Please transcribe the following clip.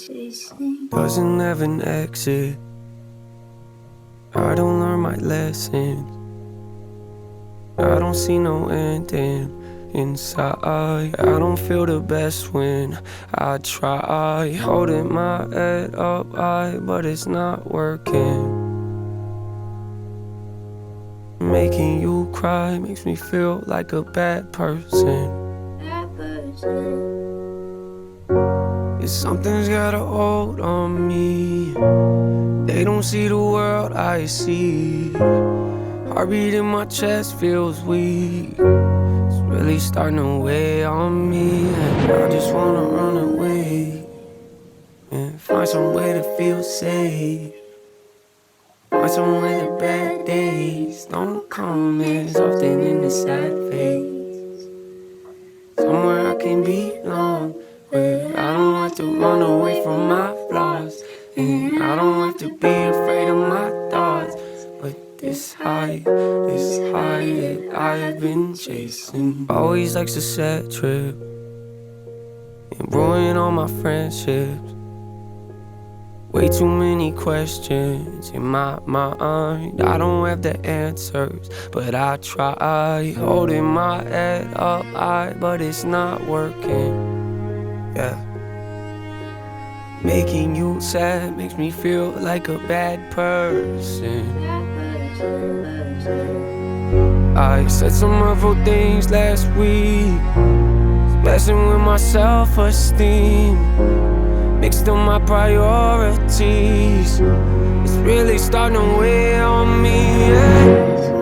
Doesn't have an exit. I don't learn my lessons. I don't see no ending inside. I don't feel the best when I try. Holding my head up high, but it's not working. Making you cry makes me feel like a bad person. Yeah, something's got a hold on me. They don't see the world I see. Heartbeat in my chest feels weak. It's really starting to weigh on me, and I just wanna run away and find some way to feel safe. Find some way the bad days don't come as often in the sad phase. Somewhere I can belong, where I don't have to run away from my flaws, and I don't have to be afraid of my thoughts. But this high that I have been chasing always likes to set trip and ruin all my friendships. Way too many questions in my mind. I don't have the answers, but I try. Holding my head up high, but it's not working. Yeah. Making you sad makes me feel like a bad person. I said some hurtful things last week, messing with my self-esteem. Mixed up my priorities. It's really starting to weigh on me, yeah.